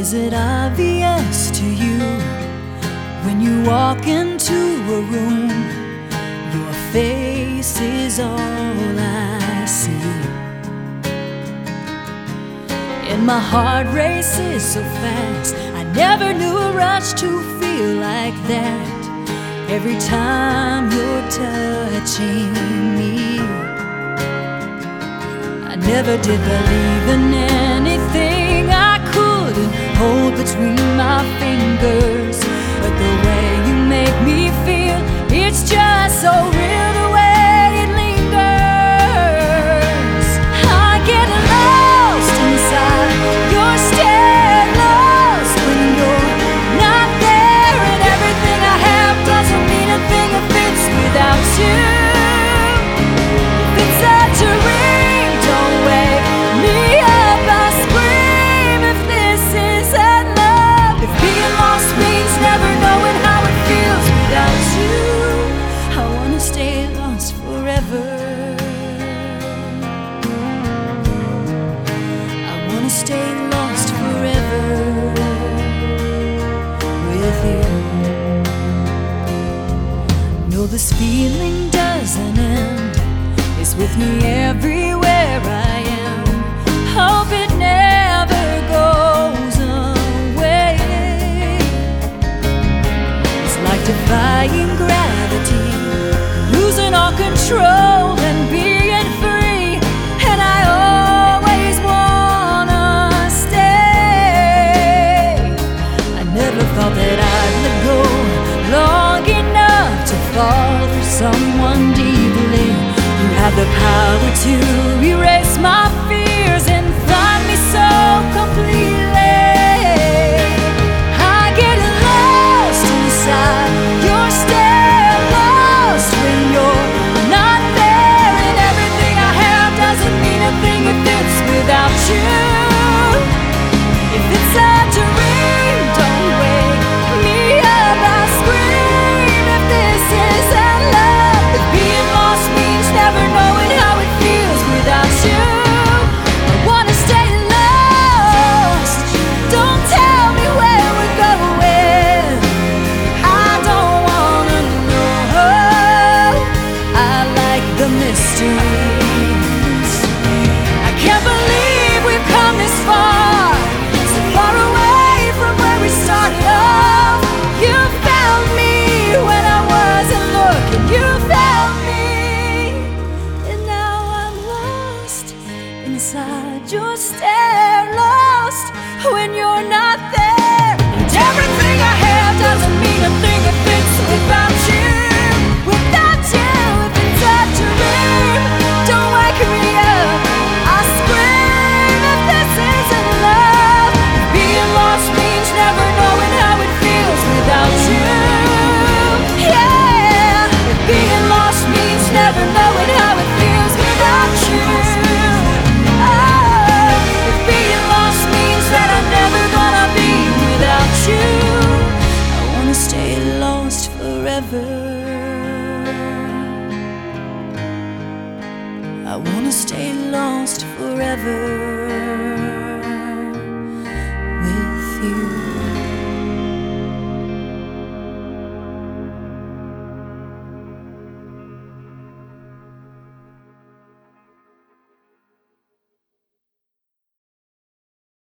Is it obvious to you when you walk into a room, your face is all I see? And my heart races so fast, I never knew a rush to feel like that. Every time you're touching me, I never did believe in anything I couldn't hold between my fingers. But the way you make me feel, it's just so real the way it lingers. I get lost inside your stare, lost when you're not there, and everything I have doesn't mean a thing if it's without you. If it's such a ring, don't wake me up, I scream if this isn't love. If being lost means never knowing how it feels without you, I wanna stay lost forever. I wanna stay lost forever with you. No, this feeling doesn't end, it's with me everywhere I am. Hope it never goes away. It's like defying gravity, losing all control and being free. And I always wanna stay. I never thought that I'd let go long enough to fall for someone deeply. You have the power to erase my fears and find me so completely. I get lost inside your stare, lost when you're not there, and everything I have doesn't mean a thing if it's without you. If it's such a ring, don't wake me up, I scream if this isn't love. If being lost means never knowing how it feels without you, I wanna stay lost. Don't tell me where we're going, I don't wanna know. I like the mysteries. I can't believe we've come this far, so far away from where we started off. You found me when I wasn't looking, you found me, and now I'm lost inside your stare, lost when you're not there. And everything I have doesn't mean a thing if it's without you. Without you, if it's such a ring, don't wake me up, I scream if this isn't love. If being lost means never knowing how it feels without you, yeah. If being lost means never knowing how it feels without you, oh. If being lost means that I'm never gonna be without you, I wanna stay lost forever. I wanna stay lost forever.